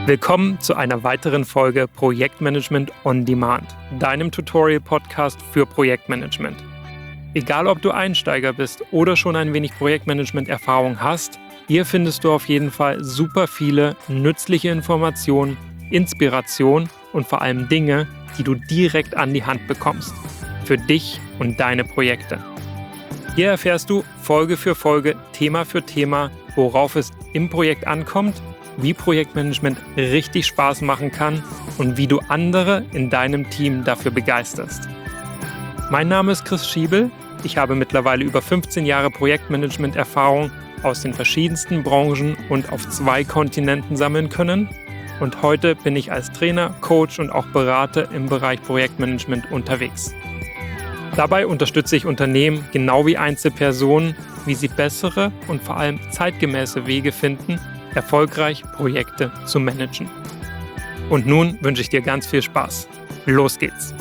Willkommen zu einer weiteren Folge Projektmanagement on Demand, deinem Tutorial-Podcast für Projektmanagement. Egal, ob du Einsteiger bist oder schon ein wenig Projektmanagement-Erfahrung hast, hier findest du auf jeden Fall super viele nützliche Informationen, Inspiration und vor allem Dinge, die du direkt an die Hand bekommst. Für dich und deine Projekte. Hier erfährst du Folge für Folge, Thema für Thema, worauf es im Projekt ankommt, wie Projektmanagement richtig Spaß machen kann und wie du andere in deinem Team dafür begeisterst. Mein Name ist Chris Schiebel. Ich habe mittlerweile über 15 Jahre Projektmanagement-Erfahrung aus den verschiedensten Branchen und auf 2 Kontinenten sammeln können. Und heute bin ich als Trainer, Coach und auch Berater im Bereich Projektmanagement unterwegs. Dabei unterstütze ich Unternehmen genau wie Einzelpersonen, wie sie bessere und vor allem zeitgemäße Wege finden, erfolgreich Projekte zu managen. Und nun wünsche ich dir ganz viel Spaß. Los geht's!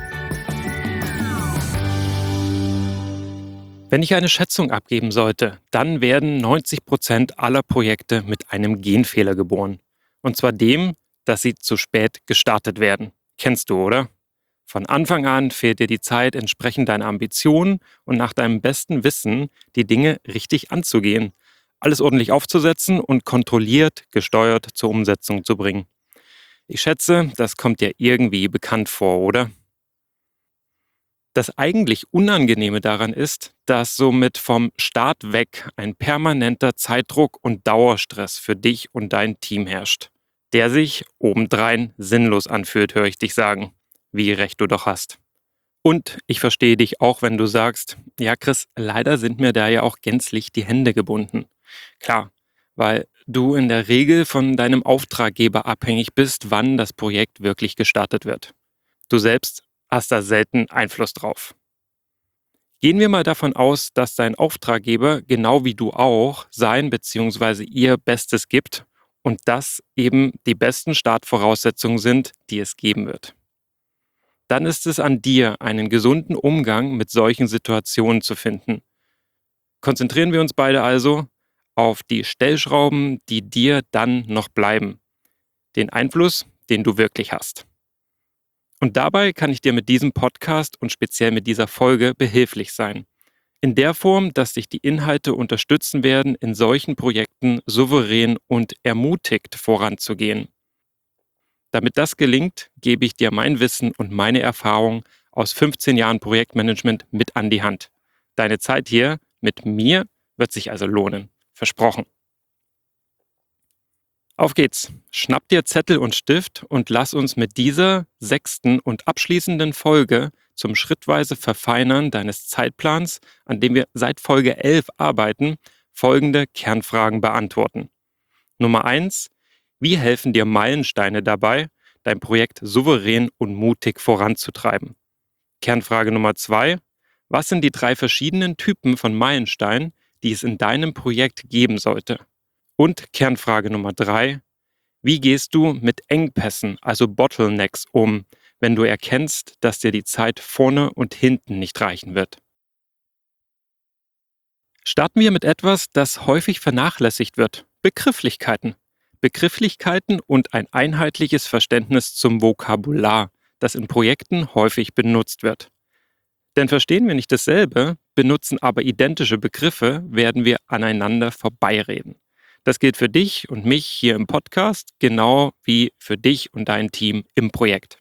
Wenn ich eine Schätzung abgeben sollte, dann werden 90% aller Projekte mit einem Genfehler geboren. Und zwar dem, dass sie zu spät gestartet werden. Kennst du, oder? Von Anfang an fehlt dir die Zeit, entsprechend deiner Ambitionen und nach deinem besten Wissen die Dinge richtig anzugehen, alles ordentlich aufzusetzen und kontrolliert, gesteuert zur Umsetzung zu bringen. Ich schätze, das kommt dir irgendwie bekannt vor, oder? Das eigentlich Unangenehme daran ist, dass somit vom Start weg ein permanenter Zeitdruck und Dauerstress für dich und dein Team herrscht, der sich obendrein sinnlos anfühlt, höre ich dich sagen. Wie recht du doch hast. Und ich verstehe dich auch, wenn du sagst, ja Chris, leider sind mir da ja auch gänzlich die Hände gebunden. Klar, weil du in der Regel von deinem Auftraggeber abhängig bist, wann das Projekt wirklich gestartet wird. Du selbst hast da selten Einfluss drauf. Gehen wir mal davon aus, dass dein Auftraggeber, genau wie du auch, sein bzw. ihr Bestes gibt und das eben die besten Startvoraussetzungen sind, die es geben wird. Dann ist es an dir, einen gesunden Umgang mit solchen Situationen zu finden. Konzentrieren wir uns beide also auf die Stellschrauben, die dir dann noch bleiben. Den Einfluss, den du wirklich hast. Und dabei kann ich dir mit diesem Podcast und speziell mit dieser Folge behilflich sein. In der Form, dass dich die Inhalte unterstützen werden, in solchen Projekten souverän und ermutigt voranzugehen. Damit das gelingt, gebe ich dir mein Wissen und meine Erfahrung aus 15 Jahren Projektmanagement mit an die Hand. Deine Zeit hier mit mir wird sich also lohnen. Versprochen. Auf geht's. Schnapp dir Zettel und Stift und lass uns mit dieser 6. und abschließenden Folge zum schrittweise Verfeinern deines Zeitplans, an dem wir seit Folge 11 arbeiten, folgende Kernfragen beantworten. Nummer 1. Wie helfen dir Meilensteine dabei, dein Projekt souverän und mutig voranzutreiben? Kernfrage Nummer 2. Was sind die 3 verschiedenen Typen von Meilensteinen, die es in deinem Projekt geben sollte? Und Kernfrage Nummer 3. Wie gehst du mit Engpässen, also Bottlenecks, um, wenn du erkennst, dass dir die Zeit vorne und hinten nicht reichen wird? Starten wir mit etwas, das häufig vernachlässigt wird: Begrifflichkeiten. Begrifflichkeiten und ein einheitliches Verständnis zum Vokabular, das in Projekten häufig benutzt wird. Denn verstehen wir nicht dasselbe, benutzen aber identische Begriffe, werden wir aneinander vorbeireden. Das gilt für dich und mich hier im Podcast, genau wie für dich und dein Team im Projekt.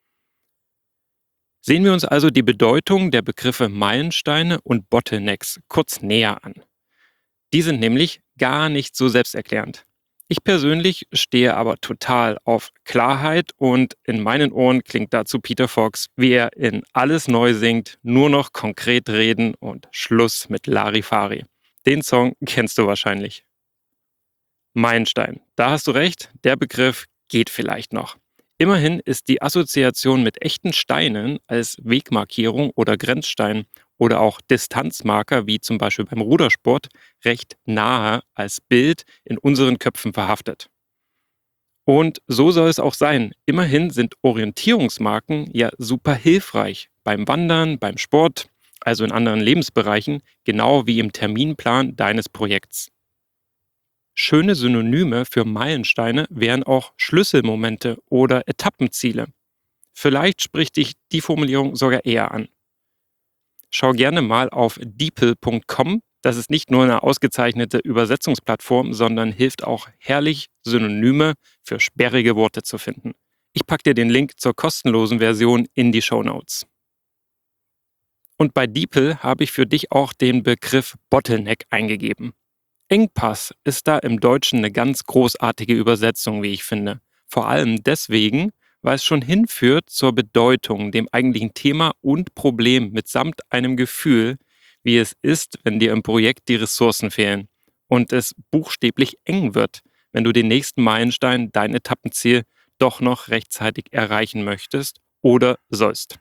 Sehen wir uns also die Bedeutung der Begriffe Meilensteine und Bottlenecks kurz näher an. Die sind nämlich gar nicht so selbsterklärend. Ich persönlich stehe aber total auf Klarheit und in meinen Ohren klingt dazu Peter Fox, wie er in Alles neu singt, nur noch konkret reden und Schluss mit Larifari. Den Song kennst du wahrscheinlich. Meilenstein, da hast du recht, der Begriff geht vielleicht noch. Immerhin ist die Assoziation mit echten Steinen als Wegmarkierung oder Grenzstein oder auch Distanzmarker, wie zum Beispiel beim Rudersport, recht nahe als Bild in unseren Köpfen verhaftet. Und so soll es auch sein. Immerhin sind Orientierungsmarken ja super hilfreich beim Wandern, beim Sport, also in anderen Lebensbereichen, genau wie im Terminplan deines Projekts. Schöne Synonyme für Meilensteine wären auch Schlüsselmomente oder Etappenziele. Vielleicht spricht dich die Formulierung sogar eher an. Schau gerne mal auf DeepL.com. Das ist nicht nur eine ausgezeichnete Übersetzungsplattform, sondern hilft auch herrlich, Synonyme für sperrige Worte zu finden. Ich packe dir den Link zur kostenlosen Version in die Shownotes. Und bei DeepL habe ich für dich auch den Begriff Bottleneck eingegeben. Engpass ist da im Deutschen eine ganz großartige Übersetzung, wie ich finde. Vor allem deswegen, weil es schon hinführt zur Bedeutung, dem eigentlichen Thema und Problem mitsamt einem Gefühl, wie es ist, wenn dir im Projekt die Ressourcen fehlen und es buchstäblich eng wird, wenn du den nächsten Meilenstein, dein Etappenziel, doch noch rechtzeitig erreichen möchtest oder sollst.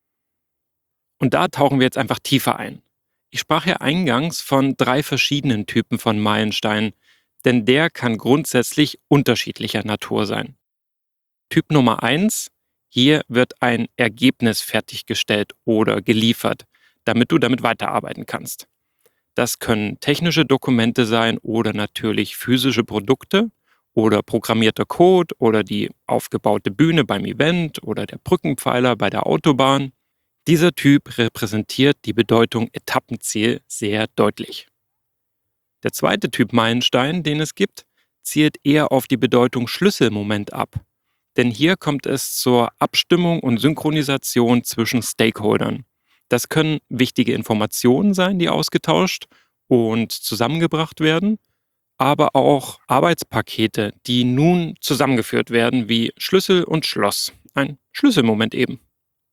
Und da tauchen wir jetzt einfach tiefer ein. Ich sprach ja eingangs von 3 verschiedenen Typen von Meilensteinen, denn der kann grundsätzlich unterschiedlicher Natur sein. Typ Nummer 1: Hier wird ein Ergebnis fertiggestellt oder geliefert, damit du damit weiterarbeiten kannst. Das können technische Dokumente sein oder natürlich physische Produkte oder programmierter Code oder die aufgebaute Bühne beim Event oder der Brückenpfeiler bei der Autobahn. Dieser Typ repräsentiert die Bedeutung Etappenziel sehr deutlich. Der zweite Typ Meilenstein, den es gibt, zielt eher auf die Bedeutung Schlüsselmoment ab. Denn hier kommt es zur Abstimmung und Synchronisation zwischen Stakeholdern. Das können wichtige Informationen sein, die ausgetauscht und zusammengebracht werden, aber auch Arbeitspakete, die nun zusammengeführt werden wie Schlüssel und Schloss. Ein Schlüsselmoment eben.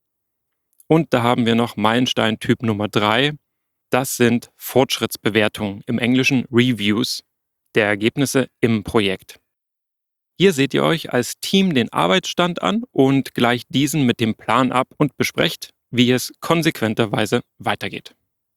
Und da haben wir noch Meilenstein Typ Nummer 3. Das sind Fortschrittsbewertungen, im Englischen Reviews, der Ergebnisse im Projekt. Hier seht ihr euch als Team den Arbeitsstand an und gleicht diesen mit dem Plan ab und besprecht, wie es konsequenterweise weitergeht.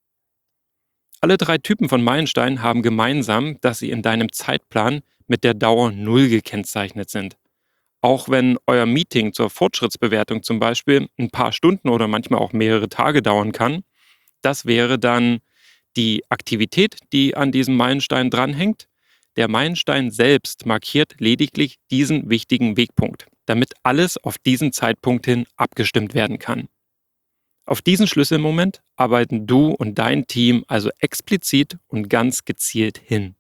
Alle 3 Typen von Meilensteinen haben gemeinsam, dass sie in deinem Zeitplan mit der Dauer 0 gekennzeichnet sind. Auch wenn euer Meeting zur Fortschrittsbewertung zum Beispiel ein paar Stunden oder manchmal auch mehrere Tage dauern kann, das wäre dann die Aktivität, die an diesem Meilenstein dranhängt. Der Meilenstein selbst markiert lediglich diesen wichtigen Wegpunkt, damit alles auf diesen Zeitpunkt hin abgestimmt werden kann. Auf diesen Schlüsselmoment arbeiten du und dein Team also explizit und ganz gezielt hin.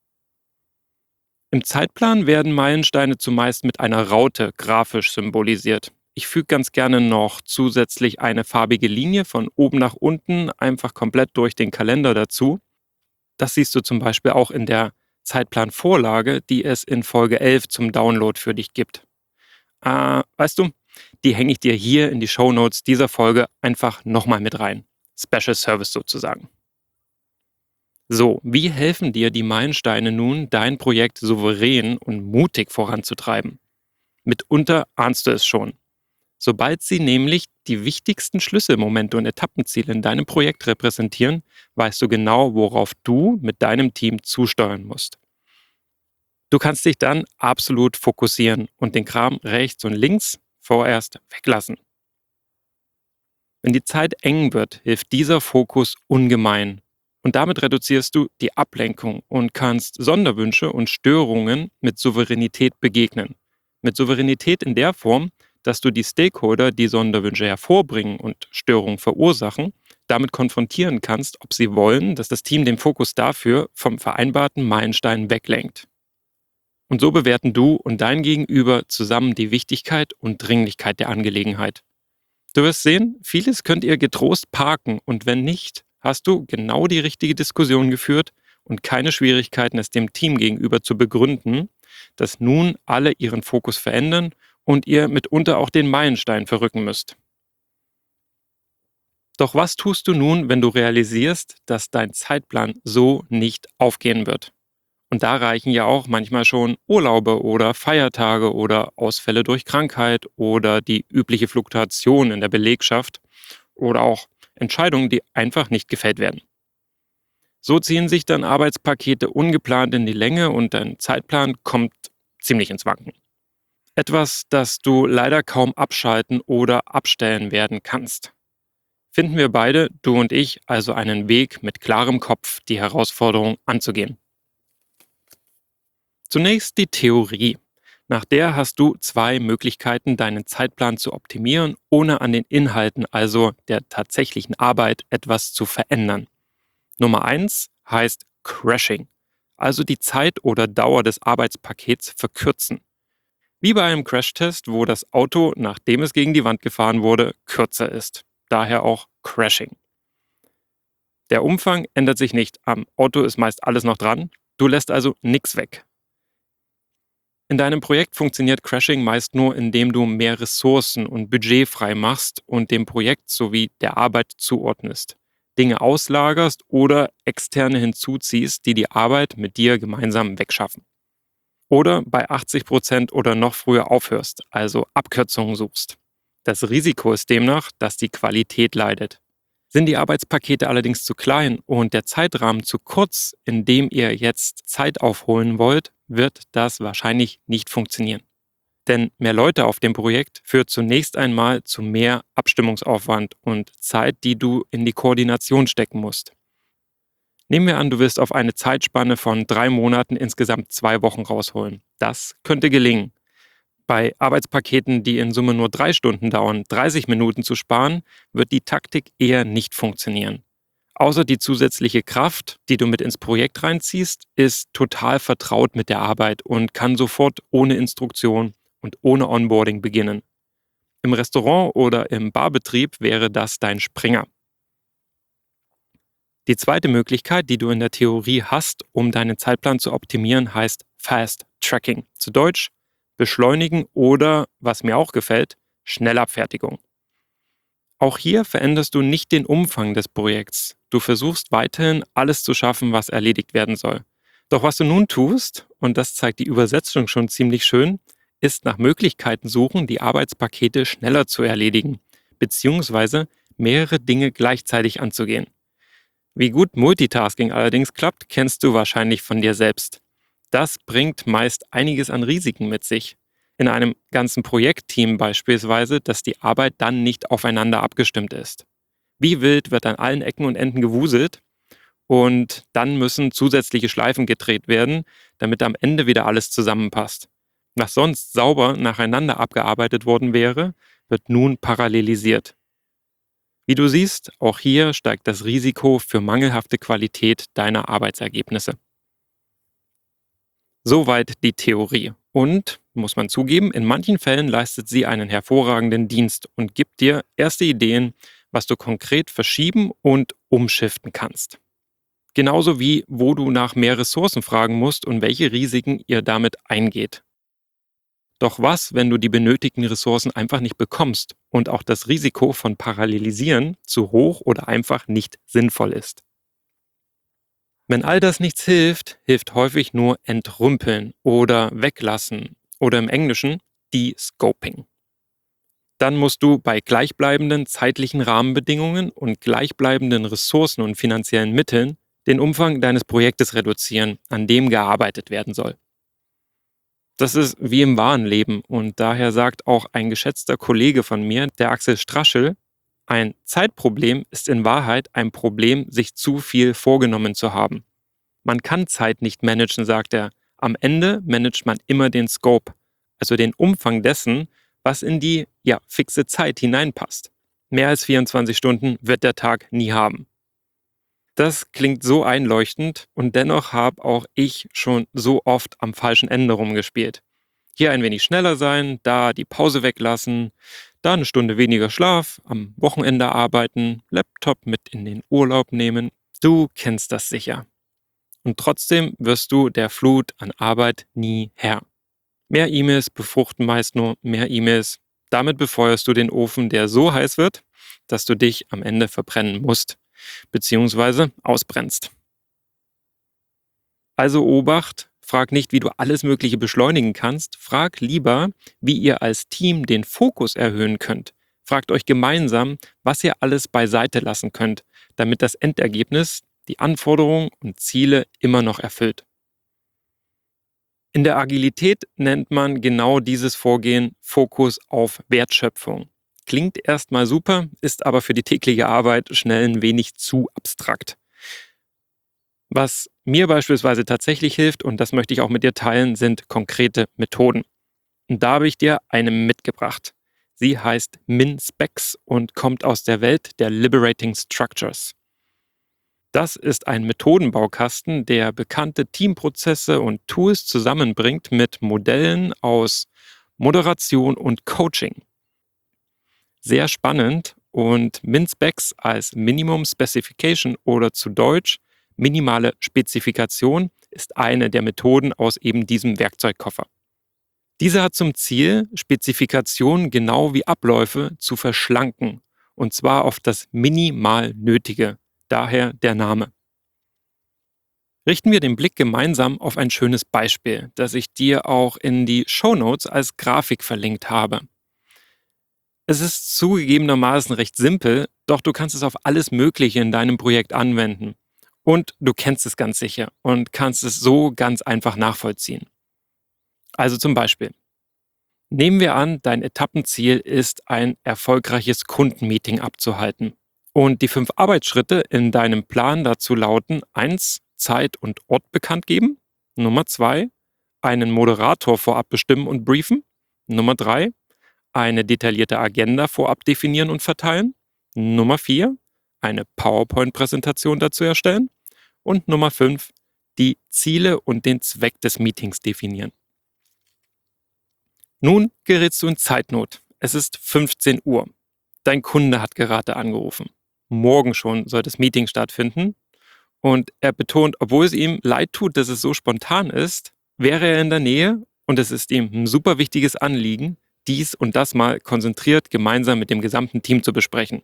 Im Zeitplan werden Meilensteine zumeist mit einer Raute grafisch symbolisiert. Ich füge ganz gerne noch zusätzlich eine farbige Linie von oben nach unten einfach komplett durch den Kalender dazu. Das siehst du zum Beispiel auch in der Zeitplanvorlage, die es in Folge 11 zum Download für dich gibt. Weißt du, die hänge ich dir hier in die Shownotes dieser Folge einfach nochmal mit rein. Special Service sozusagen. So, wie helfen dir die Meilensteine nun, dein Projekt souverän und mutig voranzutreiben? Mitunter ahnst du es schon. Sobald sie nämlich die wichtigsten Schlüsselmomente und Etappenziele in deinem Projekt repräsentieren, weißt du genau, worauf du mit deinem Team zusteuern musst. Du kannst dich dann absolut fokussieren und den Kram rechts und links vorerst weglassen. Wenn die Zeit eng wird, hilft dieser Fokus ungemein. Und damit reduzierst du die Ablenkung und kannst Sonderwünsche und Störungen mit Souveränität begegnen. Mit Souveränität in der Form, dass du die Stakeholder, die Sonderwünsche hervorbringen und Störungen verursachen, damit konfrontieren kannst, ob sie wollen, dass das Team den Fokus dafür vom vereinbarten Meilenstein weglenkt. Und so bewerten du und dein Gegenüber zusammen die Wichtigkeit und Dringlichkeit der Angelegenheit. Du wirst sehen, vieles könnt ihr getrost parken und wenn nicht, hast du genau die richtige Diskussion geführt und keine Schwierigkeiten, es dem Team gegenüber zu begründen, dass nun alle ihren Fokus verändern und ihr mitunter auch den Meilenstein verrücken müsst. Doch was tust du nun, wenn du realisierst, dass dein Zeitplan so nicht aufgehen wird? Und da reichen ja auch manchmal schon Urlaube oder Feiertage oder Ausfälle durch Krankheit oder die übliche Fluktuation in der Belegschaft oder auch Entscheidungen, die einfach nicht gefällt werden. So ziehen sich dann Arbeitspakete ungeplant in die Länge und dein Zeitplan kommt ziemlich ins Wanken. Etwas, das du leider kaum abschalten oder abstellen werden kannst. Finden wir beide, du und ich, also einen Weg mit klarem Kopf, die Herausforderung anzugehen. Zunächst die Theorie. Nach der hast du 2 Möglichkeiten, deinen Zeitplan zu optimieren, ohne an den Inhalten, also der tatsächlichen Arbeit, etwas zu verändern. Nummer 1 heißt Crashing, also die Zeit oder Dauer des Arbeitspakets verkürzen. Wie bei einem Crashtest, wo das Auto, nachdem es gegen die Wand gefahren wurde, kürzer ist. Daher auch Crashing. Der Umfang ändert sich nicht. Am Auto ist meist alles noch dran. Du lässt also nichts weg. In deinem Projekt funktioniert Crashing meist nur, indem du mehr Ressourcen und Budget frei machst und dem Projekt sowie der Arbeit zuordnest, Dinge auslagerst oder externe hinzuziehst, die die Arbeit mit dir gemeinsam wegschaffen. Oder bei 80% oder noch früher aufhörst, also Abkürzungen suchst. Das Risiko ist demnach, dass die Qualität leidet. Sind die Arbeitspakete allerdings zu klein und der Zeitrahmen zu kurz, in dem ihr jetzt Zeit aufholen wollt, wird das wahrscheinlich nicht funktionieren. Denn mehr Leute auf dem Projekt führt zunächst einmal zu mehr Abstimmungsaufwand und Zeit, die du in die Koordination stecken musst. Nehmen wir an, du willst auf eine Zeitspanne von 3 Monaten insgesamt 2 Wochen rausholen. Das könnte gelingen. Bei Arbeitspaketen, die in Summe nur 3 Stunden dauern, 30 Minuten zu sparen, wird die Taktik eher nicht funktionieren. Außer die zusätzliche Kraft, die du mit ins Projekt reinziehst, ist total vertraut mit der Arbeit und kann sofort ohne Instruktion und ohne Onboarding beginnen. Im Restaurant oder im Barbetrieb wäre das dein Springer. Die zweite Möglichkeit, die du in der Theorie hast, um deinen Zeitplan zu optimieren, heißt Fast Tracking. Zu Deutsch beschleunigen oder, was mir auch gefällt, Schnellabfertigung. Auch hier veränderst du nicht den Umfang des Projekts. Du versuchst weiterhin alles zu schaffen, was erledigt werden soll. Doch was du nun tust, und das zeigt die Übersetzung schon ziemlich schön, ist nach Möglichkeiten suchen, die Arbeitspakete schneller zu erledigen, beziehungsweise mehrere Dinge gleichzeitig anzugehen. Wie gut Multitasking allerdings klappt, kennst du wahrscheinlich von dir selbst. Das bringt meist einiges an Risiken mit sich. In einem ganzen Projektteam beispielsweise, dass die Arbeit dann nicht aufeinander abgestimmt ist. Wie wild wird an allen Ecken und Enden gewuselt und dann müssen zusätzliche Schleifen gedreht werden, damit am Ende wieder alles zusammenpasst. Was sonst sauber nacheinander abgearbeitet worden wäre, wird nun parallelisiert. Wie du siehst, auch hier steigt das Risiko für mangelhafte Qualität deiner Arbeitsergebnisse. Soweit die Theorie. Und, muss man zugeben, in manchen Fällen leistet sie einen hervorragenden Dienst und gibt dir erste Ideen, was du konkret verschieben und umschiften kannst. Genauso wie, wo du nach mehr Ressourcen fragen musst und welche Risiken ihr damit eingeht. Doch was, wenn du die benötigten Ressourcen einfach nicht bekommst und auch das Risiko von Parallelisieren zu hoch oder einfach nicht sinnvoll ist? Wenn all das nichts hilft, hilft häufig nur entrümpeln oder weglassen oder im Englischen De-Scoping. Dann musst du bei gleichbleibenden zeitlichen Rahmenbedingungen und gleichbleibenden Ressourcen und finanziellen Mitteln den Umfang deines Projektes reduzieren, an dem gearbeitet werden soll. Das ist wie im wahren Leben und daher sagt auch ein geschätzter Kollege von mir, der Axel Straschel, ein Zeitproblem ist in Wahrheit ein Problem, sich zu viel vorgenommen zu haben. Man kann Zeit nicht managen, sagt er. Am Ende managt man immer den Scope, also den Umfang dessen, was in die fixe Zeit hineinpasst. Mehr als 24 Stunden wird der Tag nie haben. Das klingt so einleuchtend und dennoch habe auch ich schon so oft am falschen Ende rumgespielt. Hier ein wenig schneller sein, da die Pause weglassen, da eine Stunde weniger Schlaf, am Wochenende arbeiten, Laptop mit in den Urlaub nehmen. Du kennst das sicher. Und trotzdem wirst du der Flut an Arbeit nie Herr. Mehr E-Mails befruchten meist nur mehr E-Mails. Damit befeuerst du den Ofen, der so heiß wird, dass du dich am Ende verbrennen musst, beziehungsweise ausbrennst. Also Obacht, frag nicht, wie du alles Mögliche beschleunigen kannst, frag lieber, wie ihr als Team den Fokus erhöhen könnt. Fragt euch gemeinsam, was ihr alles beiseite lassen könnt, damit das Endergebnis die Anforderungen und Ziele immer noch erfüllt. In der Agilität nennt man genau dieses Vorgehen Fokus auf Wertschöpfung. Klingt erstmal super, ist aber für die tägliche Arbeit schnell ein wenig zu abstrakt. Was mir beispielsweise tatsächlich hilft, und das möchte ich auch mit dir teilen, sind konkrete Methoden. Und da habe ich dir eine mitgebracht. Sie heißt MinSpecs und kommt aus der Welt der Liberating Structures. Das ist ein Methodenbaukasten, der bekannte Teamprozesse und Tools zusammenbringt mit Modellen aus Moderation und Coaching. Sehr spannend, und MinSpecs als Minimum Specification oder zu Deutsch minimale Spezifikation ist eine der Methoden aus eben diesem Werkzeugkoffer. Diese hat zum Ziel, Spezifikationen genau wie Abläufe zu verschlanken, und zwar auf das minimal Nötige, daher der Name. Richten wir den Blick gemeinsam auf ein schönes Beispiel, das ich dir auch in die Shownotes als Grafik verlinkt habe. Es ist zugegebenermaßen recht simpel, doch du kannst es auf alles Mögliche in deinem Projekt anwenden. Und du kennst es ganz sicher und kannst es so ganz einfach nachvollziehen. Also zum Beispiel, nehmen wir an, dein Etappenziel ist, ein erfolgreiches Kundenmeeting abzuhalten. Und die 5 Arbeitsschritte in deinem Plan dazu lauten: 1. Zeit und Ort bekannt geben. Nummer 2. Einen Moderator vorab bestimmen und briefen. Nummer 3. Eine detaillierte Agenda vorab definieren und verteilen. Nummer 4. Eine PowerPoint-Präsentation dazu erstellen. Und Nummer 5. Die Ziele und den Zweck des Meetings definieren. Nun gerätst du in Zeitnot. Es ist 15 Uhr. Dein Kunde hat gerade angerufen. Morgen schon soll das Meeting stattfinden. Und er betont, obwohl es ihm leid tut, dass es so spontan ist, wäre er in der Nähe und es ist ihm ein super wichtiges Anliegen, dies und das mal konzentriert gemeinsam mit dem gesamten Team zu besprechen.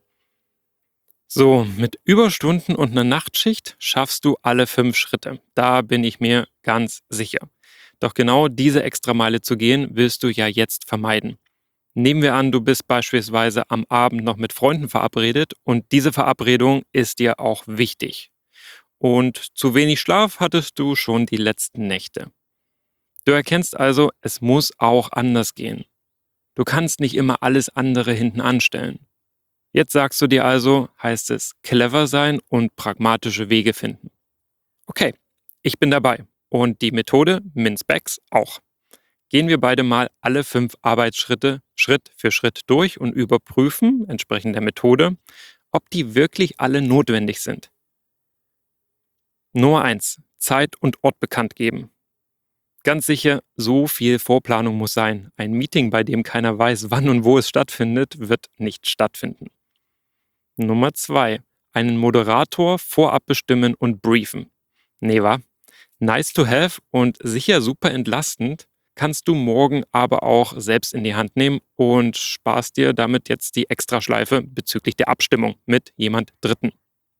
So, mit Überstunden und einer Nachtschicht schaffst du alle 5 Schritte. Da bin ich mir ganz sicher. Doch genau diese Extrameile zu gehen, willst du ja jetzt vermeiden. Nehmen wir an, du bist beispielsweise am Abend noch mit Freunden verabredet und diese Verabredung ist dir auch wichtig. Und zu wenig Schlaf hattest du schon die letzten Nächte. Du erkennst also, es muss auch anders gehen. Du kannst nicht immer alles andere hinten anstellen. Jetzt sagst du dir also, heißt es clever sein und pragmatische Wege finden. Okay, ich bin dabei. Und die Methode MinSpecs auch. Gehen wir beide mal alle 5 Arbeitsschritte Schritt für Schritt durch und überprüfen, entsprechend der Methode, ob die wirklich alle notwendig sind. Nummer 1. Zeit und Ort bekannt geben. Ganz sicher, so viel Vorplanung muss sein. Ein Meeting, bei dem keiner weiß, wann und wo es stattfindet, wird nicht stattfinden. Nummer 2. Einen Moderator vorab bestimmen und briefen. Nee, wa? Nice to have und sicher super entlastend, kannst du morgen aber auch selbst in die Hand nehmen und sparst dir damit jetzt die Extraschleife bezüglich der Abstimmung mit jemand Dritten.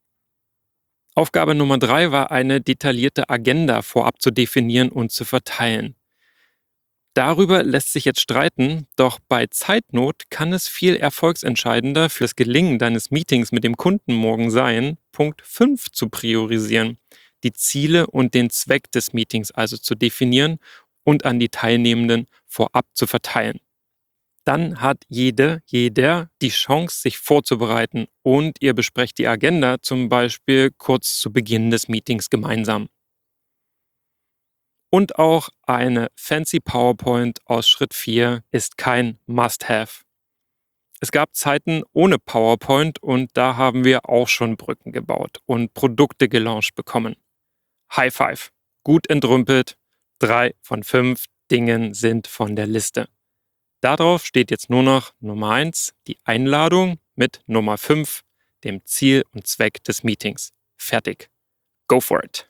Aufgabe Nummer 3 war, eine detaillierte Agenda vorab zu definieren und zu verteilen. Darüber lässt sich jetzt streiten, doch bei Zeitnot kann es viel erfolgsentscheidender für das Gelingen deines Meetings mit dem Kunden morgen sein, Punkt 5 zu priorisieren, die Ziele und den Zweck des Meetings also zu definieren und an die Teilnehmenden vorab zu verteilen. Dann hat jeder die Chance, sich vorzubereiten und ihr besprecht die Agenda zum Beispiel kurz zu Beginn des Meetings gemeinsam. Und auch eine fancy PowerPoint aus Schritt 4 ist kein Must-Have. Es gab Zeiten ohne PowerPoint und da haben wir auch schon Brücken gebaut und Produkte gelauncht bekommen. High Five. Gut entrümpelt. 3 von 5 Dingen sind von der Liste. Darauf steht jetzt nur noch Nummer 1, die Einladung, mit Nummer 5, dem Ziel und Zweck des Meetings. Fertig. Go for it.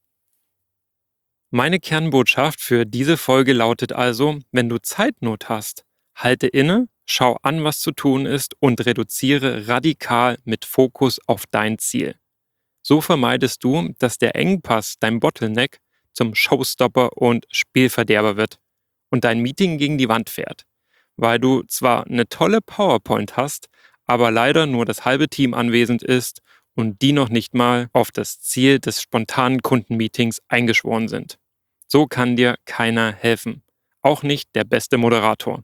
Meine Kernbotschaft für diese Folge lautet also, wenn du Zeitnot hast, halte inne, schau an, was zu tun ist und reduziere radikal mit Fokus auf dein Ziel. So vermeidest du, dass der Engpass, dein Bottleneck, zum Showstopper und Spielverderber wird und dein Meeting gegen die Wand fährt, weil du zwar eine tolle PowerPoint hast, aber leider nur das halbe Team anwesend ist und die noch nicht mal auf das Ziel des spontanen Kundenmeetings eingeschworen sind. So kann dir keiner helfen, auch nicht der beste Moderator.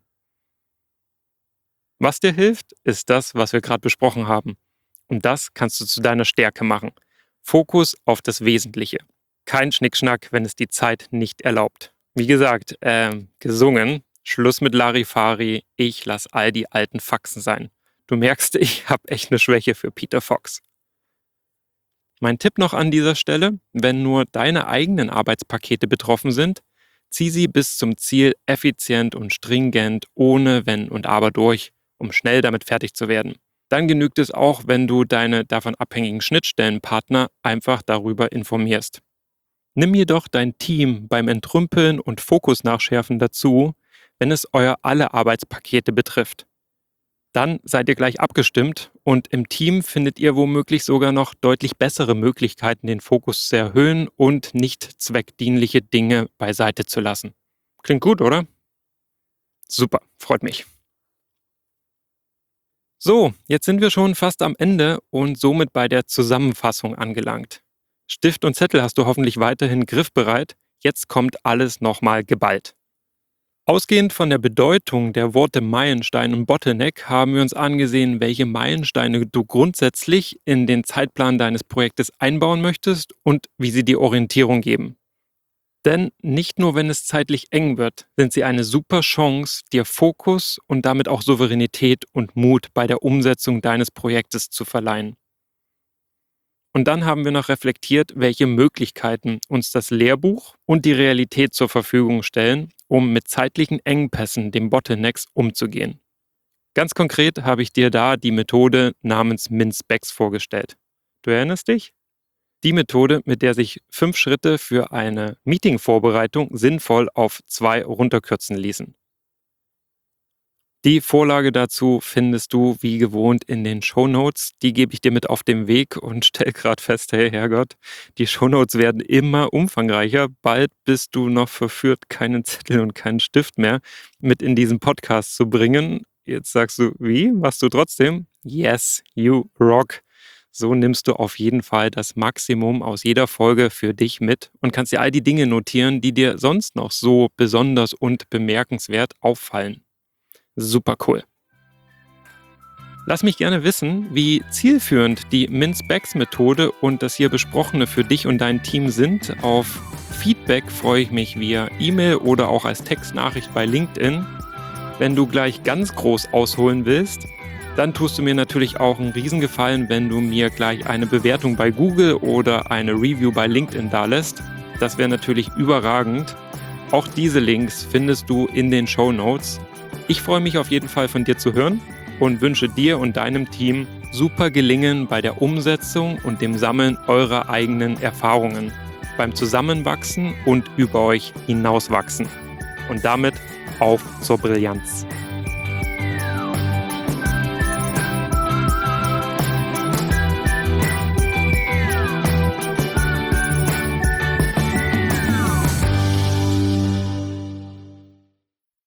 Was dir hilft, ist das, was wir gerade besprochen haben. Und das kannst du zu deiner Stärke machen. Fokus auf das Wesentliche. Kein Schnickschnack, wenn es die Zeit nicht erlaubt. Wie gesagt, gesungen, Schluss mit Larifari, ich lass all die alten Faxen sein. Du merkst, ich habe echt eine Schwäche für Peter Fox. Mein Tipp noch an dieser Stelle, wenn nur deine eigenen Arbeitspakete betroffen sind, zieh sie bis zum Ziel effizient und stringent, ohne Wenn und Aber durch, um schnell damit fertig zu werden. Dann genügt es auch, wenn du deine davon abhängigen Schnittstellenpartner einfach darüber informierst. Nimm jedoch dein Team beim Entrümpeln und Fokus nachschärfen dazu, wenn es euer alle Arbeitspakete betrifft. Dann seid ihr gleich abgestimmt und im Team findet ihr womöglich sogar noch deutlich bessere Möglichkeiten, den Fokus zu erhöhen und nicht zweckdienliche Dinge beiseite zu lassen. Klingt gut, oder? Super, freut mich. So, jetzt sind wir schon fast am Ende und somit bei der Zusammenfassung angelangt. Stift und Zettel hast du hoffentlich weiterhin griffbereit. Jetzt kommt alles nochmal geballt. Ausgehend von der Bedeutung der Worte Meilenstein und Bottleneck haben wir uns angesehen, welche Meilensteine du grundsätzlich in den Zeitplan deines Projektes einbauen möchtest und wie sie die Orientierung geben. Denn nicht nur, wenn es zeitlich eng wird, sind sie eine super Chance, dir Fokus und damit auch Souveränität und Mut bei der Umsetzung deines Projektes zu verleihen. Und dann haben wir noch reflektiert, welche Möglichkeiten uns das Lehrbuch und die Realität zur Verfügung stellen, um mit zeitlichen Engpässen, den Bottlenecks, umzugehen. Ganz konkret habe ich dir da die Methode namens Min-Specs vorgestellt. Du erinnerst dich? Die Methode, mit der sich 5 Schritte für eine Meeting-Vorbereitung sinnvoll auf 2 runterkürzen ließen. Die Vorlage dazu findest du wie gewohnt in den Shownotes. Die gebe ich dir mit auf den Weg und stell gerade fest, hey Herrgott, die Shownotes werden immer umfangreicher. Bald bist du noch verführt, keinen Zettel und keinen Stift mehr mit in diesen Podcast zu bringen. Jetzt sagst du, wie? Machst du trotzdem? Yes, you rock. So nimmst du auf jeden Fall das Maximum aus jeder Folge für dich mit und kannst dir all die Dinge notieren, die dir sonst noch so besonders und bemerkenswert auffallen. Super cool. Lass mich gerne wissen, wie zielführend die Min-Specs-Methode und das hier Besprochene für dich und dein Team sind. Auf Feedback freue ich mich via E-Mail oder auch als Textnachricht bei LinkedIn. Wenn du gleich ganz groß ausholen willst, dann tust du mir natürlich auch einen Riesengefallen, wenn du mir gleich eine Bewertung bei Google oder eine Review bei LinkedIn dalässt. Das wäre natürlich überragend. Auch diese Links findest du in den Shownotes. Ich freue mich auf jeden Fall von dir zu hören und wünsche dir und deinem Team super Gelingen bei der Umsetzung und dem Sammeln eurer eigenen Erfahrungen, beim Zusammenwachsen und über euch hinauswachsen. Und damit auf zur Brillanz.